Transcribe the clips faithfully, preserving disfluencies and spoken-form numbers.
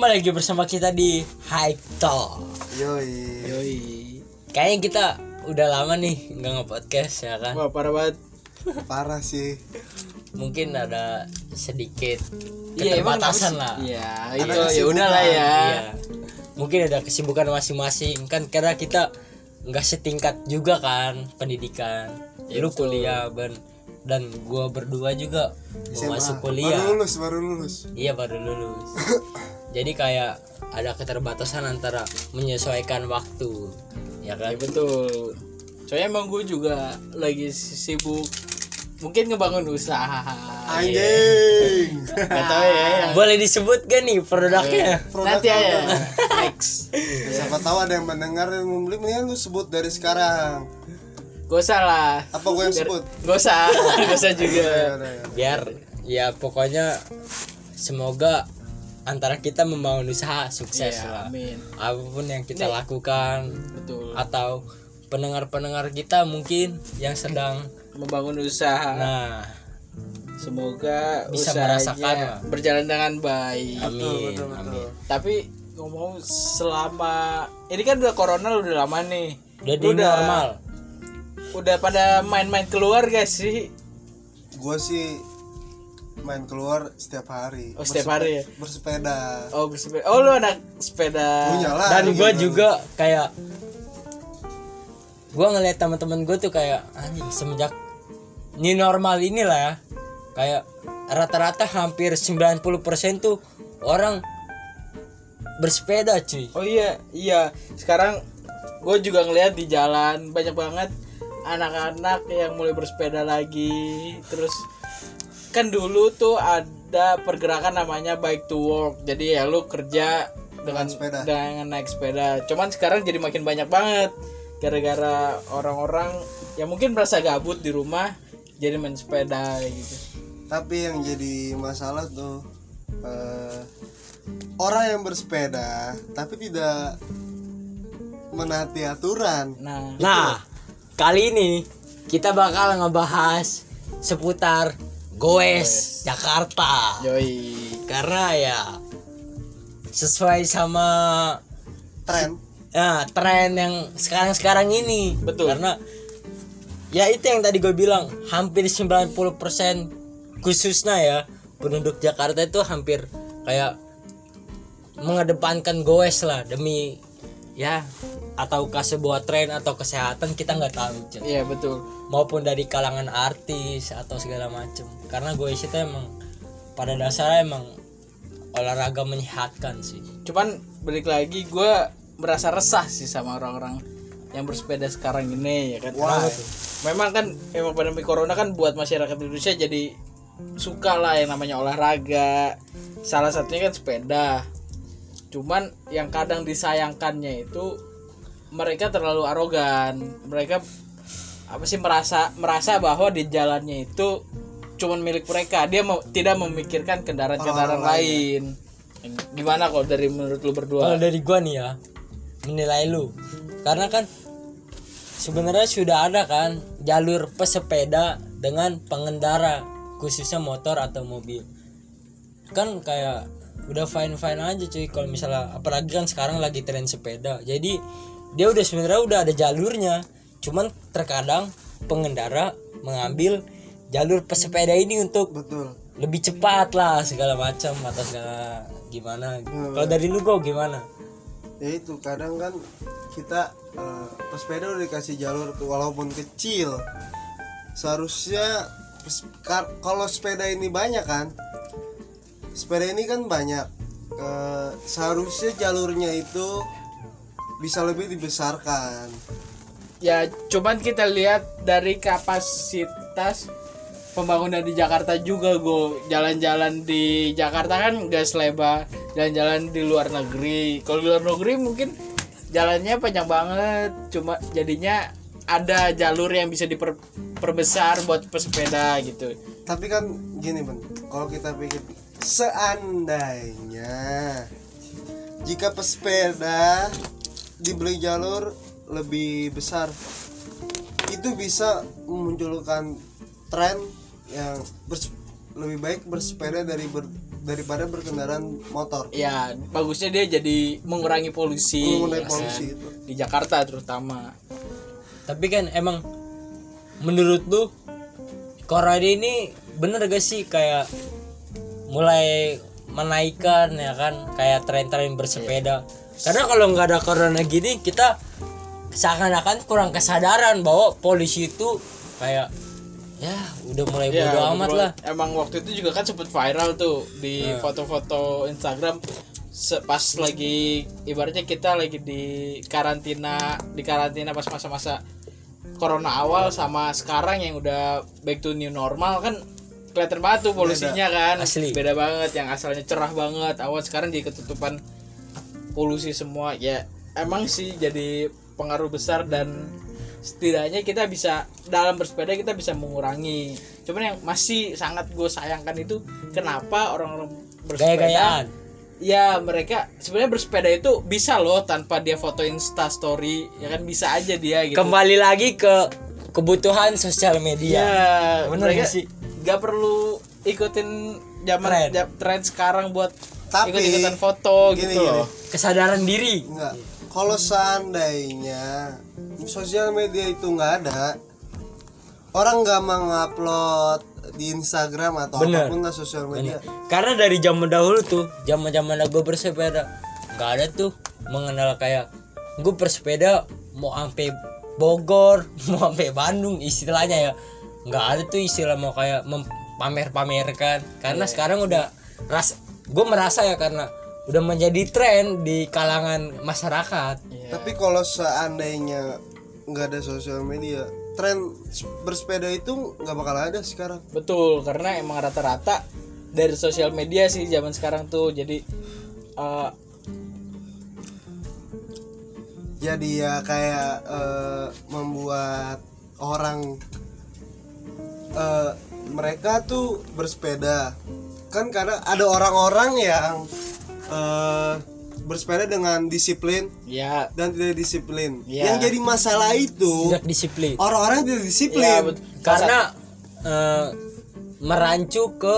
kembali lagi bersama kita di High Talk. Yoi. Yoi. Kayaknya kita udah lama nih nggak nge-podcast ya kan. Wah, parah banget. Parah sih. Mungkin ada sedikit Iya, emang keterbatasan kenapa lah. sih? Iya, Ada itu ya kesibukan. udahlah ya. Iya. Mungkin ada kesibukan masing-masing kan karena kita nggak setingkat juga kan pendidikan. Ya, Lu betul. kuliah ben dan gua berdua juga S M A. mau masuk kuliah. Baru lulus, baru lulus. Iya baru lulus. Jadi kayak ada keterbatasan antara menyesuaikan waktu, ya kan? Ya betul. Soalnya emang gue juga lagi sibuk mungkin ngebangun usaha. Anjing. Gak tau ya yang Boleh disebut gak nih produknya? Produk nanti aja. apa? Next. Siapa tahu ada yang mendengar yang mau beli, mendingan lu sebut dari sekarang. Gak usah lah. Apa gue yang sebut? Gak usah. Gak usah juga. Ya udah, ya. Biar ya pokoknya semoga antara kita membangun usaha sukses Iya, lah. amin. Apapun yang kita Nih. lakukan Betul. atau pendengar-pendengar kita mungkin yang sedang Membangun usaha. nah Semoga Bisa usahanya merasakan lah. berjalan dengan baik. amin betul, betul. amin. Tapi ngomong selama ini kan udah corona udah lama nih. Udah Lu di normal. Udah pada main-main keluar gak sih? Gue sih main keluar setiap hari. Oh, setiap hari ya? Bersepeda. Oh, bersepeda. Oh, lu anak sepeda. Punya lah. Dan gue gitu. juga kayak gue ngeliat teman-teman gue tuh kayak anjing semenjak ini normal inilah ya, kayak rata-rata hampir sembilan puluh persen tuh orang bersepeda cuy. Oh iya, iya. Sekarang gue juga ngeliat di jalan banyak banget anak-anak yang mulai bersepeda lagi. Terus kan dulu tuh ada pergerakan namanya bike to work. Jadi ya lu kerja dengan Dengan sepeda. dengan naik sepeda. Cuman sekarang jadi makin banyak banget gara-gara orang-orang yang mungkin merasa gabut di rumah jadi main sepeda gitu. Tapi yang jadi masalah tuh eh, orang yang bersepeda tapi tidak menaati aturan. Nah, Nah kali ini kita bakal ngebahas seputar goes Jakarta yoi. karena ya sesuai sama Tren. ya, tren yang sekarang-sekarang ini. Betul. Karena ya itu yang tadi gue bilang, hampir sembilan puluh persen khususnya ya penduduk Jakarta itu hampir kayak mengedepankan goes lah demi ya ataukah sebuah tren atau kesehatan kita nggak tahu Cen. Iya betul. Maupun dari kalangan artis atau segala macem. Karena goes itu emang pada dasarnya emang olahraga menyehatkan sih. Cuman balik lagi gue merasa resah sih sama orang-orang yang bersepeda sekarang ini ya kan. Why? Memang kan emang pandemi corona kan buat masyarakat Indonesia jadi suka lah yang namanya olahraga. Salah satunya kan sepeda. Cuman yang kadang disayangkannya itu mereka terlalu arogan. Mereka apa sih merasa merasa bahwa di jalannya itu cuman milik mereka. Dia mau, tidak memikirkan kendaraan-kendaraan Orang lain. Gimana kok dari menurut lu berdua? Kalau dari gua nih ya, menilai lu. Karena kan sebenarnya sudah ada kan jalur pesepeda dengan pengendara khususnya motor atau mobil. Kan kayak udah fine-fine aja cuy kalau misalnya apalagi kan sekarang lagi tren sepeda. Jadi dia udah sebenarnya udah ada jalurnya. Cuman terkadang pengendara mengambil jalur pesepeda ini untuk Betul. lebih cepat lah segala macam atau segala gimana. Kalau dari lu kok gimana? Ya itu kadang kan kita eh, pesepeda udah dikasih jalur tuh walaupun kecil. Seharusnya pes- ka- kalau sepeda ini banyak kan, sepeda ini kan banyak. Eh, seharusnya jalurnya itu bisa lebih dibesarkan. Ya cuman kita lihat dari kapasitas pembangunan di Jakarta juga go. Jalan-jalan di Jakarta kan gak selebar jalan-jalan di luar negeri. Kalau di luar negeri mungkin jalannya panjang banget, cuma jadinya ada jalur yang bisa diperbesar buat pesepeda gitu. Tapi kan gini Ben, kalau kita pikir seandainya jika pesepeda diberi jalur lebih besar, itu bisa memunculkan tren yang bers- lebih baik bersepeda dari ber, daripada berkendaraan motor. Ya bagusnya dia jadi mengurangi polusi, Mengurangi ya polusi kan? itu. Di Jakarta terutama. Tapi kan emang menurut lu corona ini bener gak sih kayak mulai menaikkan ya kan kayak tren-tren bersepeda? Karena kalau nggak ada corona gini kita seakan-akan kurang kesadaran bahwa polisi itu kayak ya udah mulai Ya, bodo amat betul. lah. Emang waktu itu juga kan sempet viral tuh di Nah. foto-foto Instagram se- pas lagi ibaratnya kita lagi di karantina di karantina pas masa-masa corona awal sama sekarang yang udah back to new normal kan kelihatan banget tuh polusinya kan. Asli. Beda banget, yang asalnya cerah banget awal sekarang jadi ketutupan polusi semua. Ya emang sih jadi pengaruh besar dan setidaknya kita bisa dalam bersepeda kita bisa mengurangi. Cuman yang masih sangat gue sayangkan itu kenapa orang-orang bersepeda Gaya-gayaan. ya mereka sebenarnya bersepeda itu bisa loh tanpa dia foto Insta story, ya kan bisa aja dia gitu. Kembali lagi ke kebutuhan sosial media. Ya, Bener mereka gak sih? gak perlu ikutin zaman Tren. ja- tren sekarang buat Tapi, ikut-ikutan foto gini, gitu gini. loh. Kesadaran diri. Enggak. Kalau seandainya sosial media itu nggak ada, orang nggak mengupload di Instagram atau Bener. apapun lah sosial media. Karena dari zaman dahulu tuh, zaman-zaman gue bersepeda, nggak ada tuh mengenal kayak gue bersepeda mau sampai Bogor, mau sampai Bandung istilahnya ya. Nggak ada tuh istilah mau kayak pamer-pamerkan. Karena sekarang udah ras, gue merasa ya karena udah menjadi tren di kalangan masyarakat. Tapi kalau seandainya nggak ada sosial media, tren bersepeda itu nggak bakal ada sekarang. Betul, karena emang rata-rata dari sosial media sih zaman sekarang tuh. Jadi eh, Jadi ya kayak eh, membuat orang eh, mereka tuh bersepeda kan karena ada orang-orang yang eh, bersepeda dengan disiplin ya dan tidak disiplin. Ya. Yang jadi masalah itu Tidak disiplin. orang-orang yang tidak disiplin. ya bet- Karena eh, merancu ke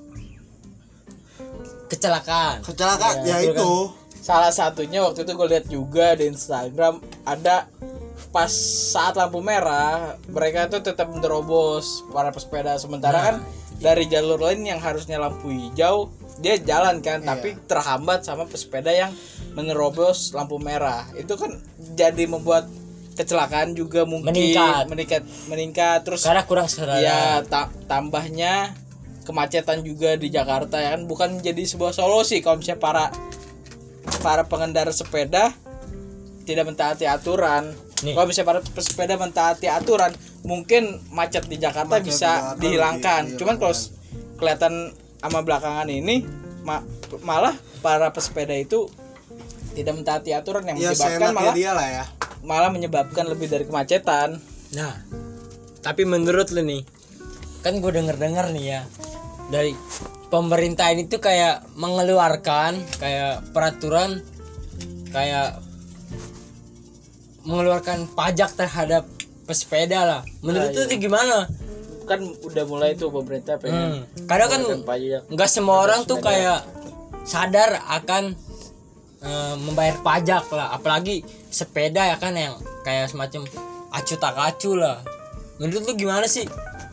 kecelakaan. Kecelakaan Ya, ya, betul itu. salah satunya waktu itu gue lihat juga di Instagram ada pas saat lampu merah mereka tuh tetap menerobos para pesepeda, sementara Nah, kan dari jalur lain yang harusnya lampu hijau dia jalan kan, Iya. tapi terhambat sama pesepeda yang menerobos lampu merah. Itu kan jadi membuat kecelakaan juga mungkin Meningkat. meningkat meningkat terus Karena kurang kesadaran. ya ta- tambahnya kemacetan juga di Jakarta ya kan, bukan jadi sebuah solusi kalau misalnya para para pengendara sepeda tidak mentaati aturan. Nih. Kalau misalnya para pesepeda mentaati aturan, mungkin macet di Jakarta Macet di bisa Jakarta dihilangkan. lebih Cuman kalau dihilangkan. s- kelihatan sama belakangan ini ma- malah para pesepeda itu tidak mentaati aturan yang Ya menyebabkan seenaknya malah dia lah ya. malah menyebabkan lebih dari kemacetan. Nah, tapi menurut lu nih, kan gue denger-denger nih ya dari pemerintah ini tuh kayak mengeluarkan kayak peraturan kayak mengeluarkan pajak terhadap pesepeda lah. Menurut Nah, lu iya. tuh gimana? Kan udah mulai tuh pemerintah pengen Hmm. Kadang kan mengeluarkan pajak. nggak semua orang tuh sepeda. kayak sadar akan eh, membayar pajak lah, apalagi sepeda ya kan yang kayak semacam acu tak acu lah. Menurut lu gimana sih?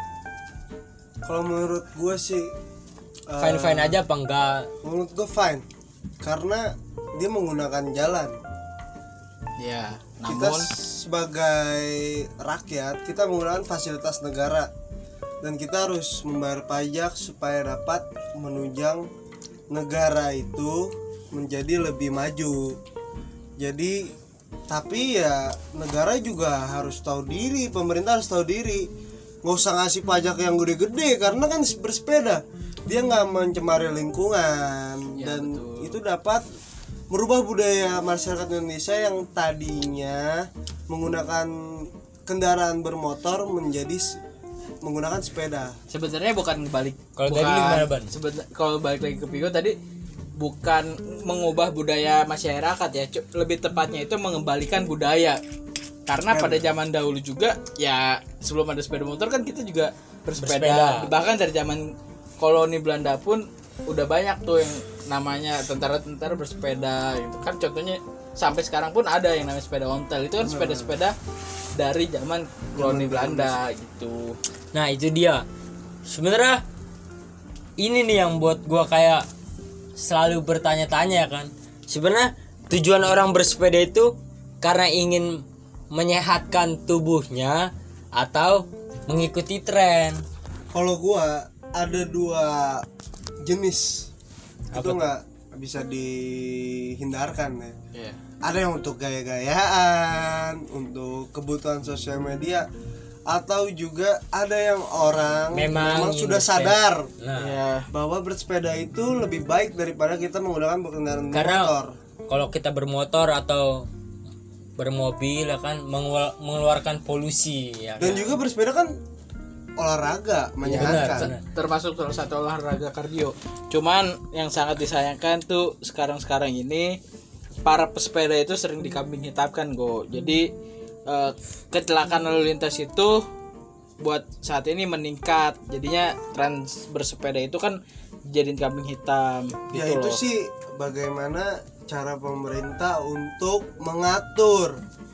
Kalau menurut gue sih eh, Fine fine aja apa enggak? menurut gue fine karena dia menggunakan jalan. Ya, Kita namun sebagai rakyat kita menggunakan fasilitas negara dan kita harus membayar pajak supaya dapat menunjang negara itu menjadi lebih maju. Jadi tapi ya negara juga harus tahu diri, pemerintah harus tahu diri, nggak usah ngasih pajak yang gede-gede karena kan bersepeda dia nggak mencemari lingkungan Ya, dan betul. itu dapat merubah budaya masyarakat Indonesia yang tadinya menggunakan kendaraan bermotor menjadi s- menggunakan sepeda. sebenarnya bukan balik Kalau bukan dari lu gimana, Ban? sebetulnya kalau balik lagi ke Pigo tadi bukan mengubah budaya masyarakat ya, cu- lebih tepatnya itu mengembalikan budaya. Karena Ya, pada zaman dahulu juga ya sebelum ada sepeda motor kan kita juga bersepeda. Bersepeda. Bahkan dari zaman koloni Belanda pun udah banyak tuh yang namanya tentara-tentara bersepeda gitu kan, contohnya sampai sekarang pun ada yang namanya sepeda ontel, itu kan sepeda-sepeda dari zaman koloni Belanda gitu. Nah itu dia sebenarnya, ini nih yang buat gua kayak selalu bertanya-tanya kan, sebenarnya tujuan orang bersepeda itu karena ingin menyehatkan tubuhnya atau mengikuti tren. Kalau gua ada dua jenis. Apa Itu tuh? nggak bisa dihindarkan ya. Iya. Ada yang untuk gaya-gayaan, untuk kebutuhan sosial media, atau juga ada yang orang Memang memang sudah bersepeda. sadar Nah, Ya, bahwa bersepeda itu lebih baik daripada kita menggunakan kendaraan karena motor. kalau kita bermotor atau bermobil ya kan mengelu- mengeluarkan polusi ya Dan kan? juga bersepeda kan olahraga, Benar, menyehatkan. benar. termasuk salah satu olahraga kardio. Cuman yang sangat disayangkan tuh sekarang-sekarang ini para pesepeda itu sering dikambing hitamkan, Go. Jadi eh, kecelakaan lalu lintas itu buat saat ini meningkat. Jadinya tren bersepeda itu kan jadiin kambing hitam Ya gitu itu loh. sih bagaimana cara pemerintah untuk mengatur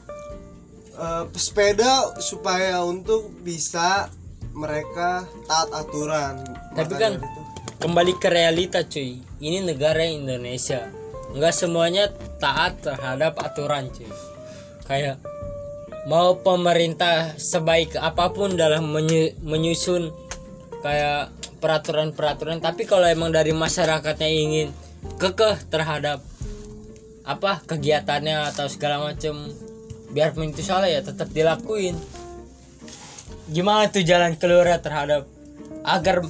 eh, pesepeda supaya untuk bisa mereka taat aturan. Tapi Maka kan dari itu, kembali ke realita cuy, ini negara Indonesia, nggak semuanya taat terhadap aturan cuy. Kayak mau pemerintah sebaik apapun dalam menyu- menyusun kayak peraturan-peraturan, tapi kalau emang dari masyarakatnya ingin kekeh terhadap apa kegiatannya atau segala macam, biarpun itu salah ya tetap dilakuin. Gimana tuh jalan keluar terhadap agar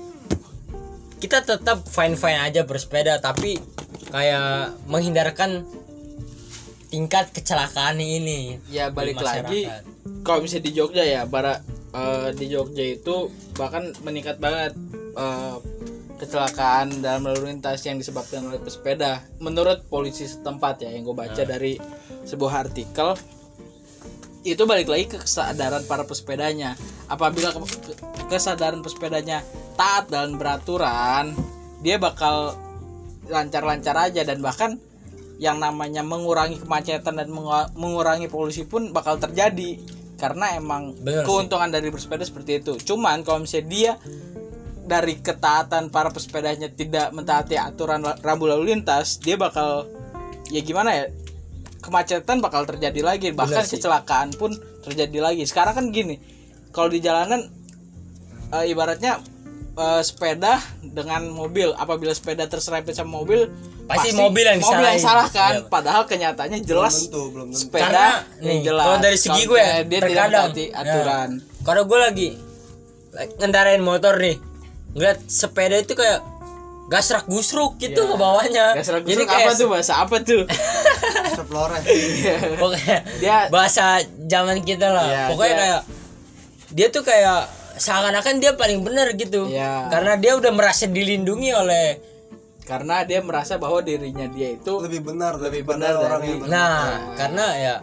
kita tetap fine fine aja bersepeda, tapi kayak menghindarkan tingkat kecelakaan ini. Ya di balik masyarakat. lagi, kalau misalnya di Jogja ya, bara eh, di Jogja itu bahkan meningkat banget eh, kecelakaan dalam lalu lintas yang disebabkan oleh pesepeda. Menurut polisi setempat ya, yang gue baca Nah. dari sebuah artikel, itu balik lagi ke kesadaran para pesepedanya. Apabila ke- ke- kesadaran pesepedanya taat dan beraturan, dia bakal lancar-lancar aja, dan bahkan yang namanya mengurangi kemacetan dan mengu- mengurangi polusi pun bakal terjadi, karena emang Bener sih. keuntungan dari bersepeda seperti itu. Cuman kalau misalnya dia dari ketaatan para pesepedanya tidak mentaati aturan la- rambu lalu lintas, dia bakal ya gimana ya, kemacetan bakal terjadi lagi, bahkan sih. kecelakaan pun terjadi lagi. Sekarang kan gini, kalau di jalanan eh, ibaratnya eh, sepeda dengan mobil, apabila sepeda terserempet sama mobil, Pasti mobil yang mobil yang disalahin. salah kan. Iya. Padahal kenyataannya belum jelas tentu, belum tentu. sepeda Karena yang nih, jelas. kalau dari segi Kalau gue ya, dia tidak terkadang mentaati aturan. ya, kalau gue lagi ngendarain motor nih, ngeliat sepeda itu kayak gasrak gusruk gitu Ya. ke bawahnya. Gak salah Jadi apa tuh, bahasa apa tuh? Seplore. pokoknya Dia- bahasa zaman kita lah. Iya, Pokoknya dia- kayak dia tuh kayak seakan-akan dia paling benar gitu. Iya. Karena dia udah merasa dilindungi oleh. Karena dia merasa bahwa dirinya dia itu Lebih benar Lebih daripada benar orang dari- yang ber- Nah, karena ya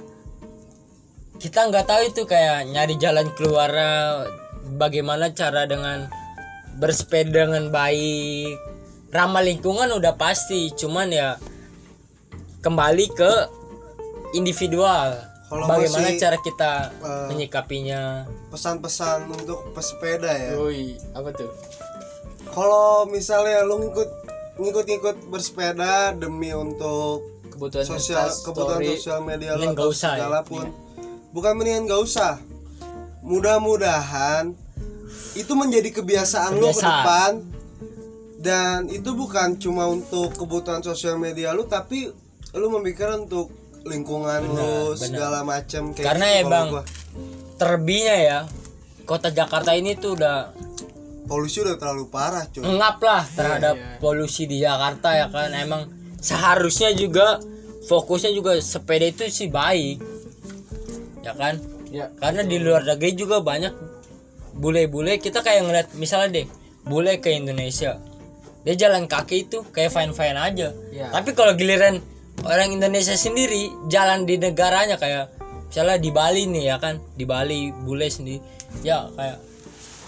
kita nggak tahu itu kayak nyari jalan keluar, bagaimana cara dengan bersepeda dengan baik, ramah lingkungan udah pasti, cuman ya kembali ke individual. Kalau Bagaimana masih, cara kita eh, menyikapinya? pesan-pesan untuk pesepeda ya. Yoi, apa tuh? Kalau misalnya lu ngikut ngikut-ngikut bersepeda demi untuk Kebutuhan sosial Insta kebutuhan story. sosial media lu Mending atau gak usah ya. segala pun, bukan mendingan gak usah. Mudah-mudahan itu menjadi kebiasaan, lu ke Kebiasaan. depan, dan itu bukan cuma untuk kebutuhan sosial media lu, tapi lu memikirkan untuk lingkungan lu benar. segala macam kayak Karena gitu ya kalau bang, gua. terlebihnya ya kota Jakarta ini tuh udah Polusi udah terlalu parah cuy. ngap lah terhadap Iya, iya. polusi di Jakarta ya kan. Emang seharusnya juga fokusnya juga sepeda itu sih baik ya kan, Ya, karena di luar negeri juga banyak bule-bule. Kita kayak ngeliat misalnya deh bule ke Indonesia, dia jalan kaki itu kayak fine-fine aja. Ya. Tapi kalau giliran orang Indonesia sendiri jalan di negaranya, kayak misalnya di Bali nih ya kan, di Bali bule sendiri ya kayak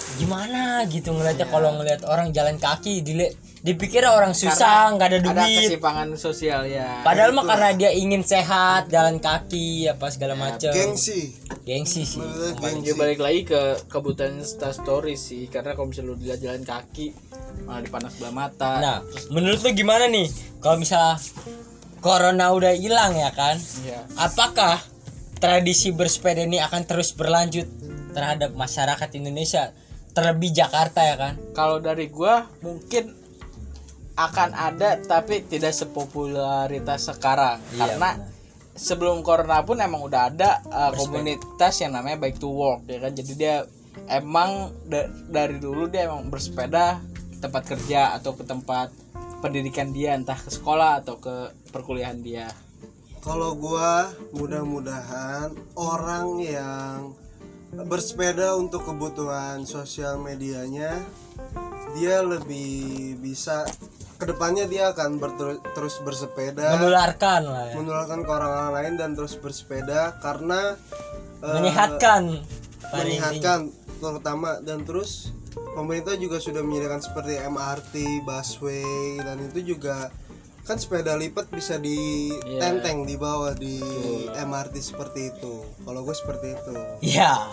gimana gitu ngeliatnya Iya. kalau ngeliat orang jalan kaki dile dipikir orang susah nggak ada Ada duit. kesimpangan sosial ya. Padahal mah karena dia ingin sehat, jalan kaki apa segala macam. Gengsi. Gengsi sih. Menurut Balik, gengsi. balik lagi ke kebutuhan Insta story sih, karena kalau misalnya lu dilihat jalan kaki malah dipanas sebelah mata. Nah, menurut lu gimana nih kalau misalnya corona udah hilang ya kan? Iya. Apakah tradisi bersepeda ini akan terus berlanjut terhadap masyarakat Indonesia, terlebih Jakarta ya kan? Kalau dari gua mungkin akan ada tapi tidak sepopularitas sekarang. Iya, Karena benar. sebelum corona pun emang udah ada uh, komunitas yang namanya Bike to Work ya kan. Jadi dia emang da- dari dulu dia emang bersepeda ke tempat kerja atau ke tempat pendidikan dia, entah ke sekolah atau ke perkuliahan dia. Kalau gua mudah-mudahan orang yang bersepeda untuk kebutuhan sosial medianya dia lebih bisa kedepannya dia akan berter- terus bersepeda Menularkan lah ya. menularkan ke orang lain dan terus bersepeda karena eh, Menyehatkan. pada intinya. menyehatkan terutama, dan terus pemerintah juga sudah menyediakan seperti M R T, busway, dan itu juga kan sepeda lipat bisa ditenteng di bawah di M R T seperti itu. Kalau gue seperti itu. Ya.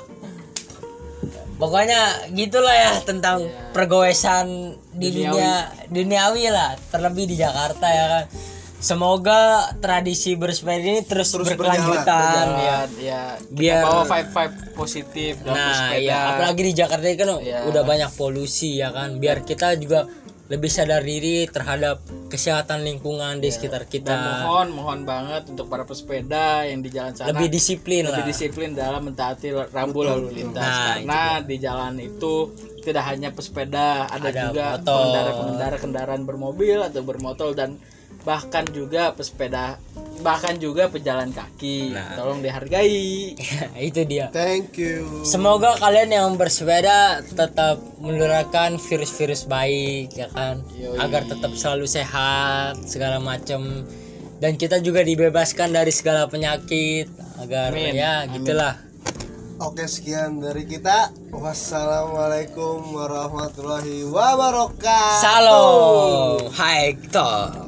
Pokoknya gitulah ya tentang Ya. pergoesan di Duniawi. dunia duniawi lah, terlebih di Jakarta ya kan. Semoga tradisi bersepeda ini terus, Terus berkelanjutan Dan ya. ya, ya kita Biar- bawa vibe vibe positif dalam Nah, bersepeda. ya apalagi di Jakarta ini kan Ya. udah banyak polusi ya kan. Biar kita juga lebih sadar diri terhadap kesehatan lingkungan di sekitar Dan kita. mohon mohon banget untuk para pesepeda yang di jalan sana Lebih disiplin lebih lah. disiplin dalam mentaati rambu lalu lintas. Nah, Karena di jalan itu tidak hanya pesepeda, ada, Ada juga motor. pengendara-pengendara kendaraan bermobil atau bermotor, dan bahkan juga pesepeda, bahkan juga pejalan kaki. Nah. Tolong dihargai. Itu dia. Thank you. Semoga kalian yang bersepeda tetap menularkan virus-virus baik ya kan, Yoi. agar tetap selalu sehat segala macam, dan kita juga dibebaskan dari segala penyakit agar Amin. ya Amin. gitulah. Oke, sekian dari kita. Wassalamualaikum warahmatullahi wabarakatuh. Salam, hai toh.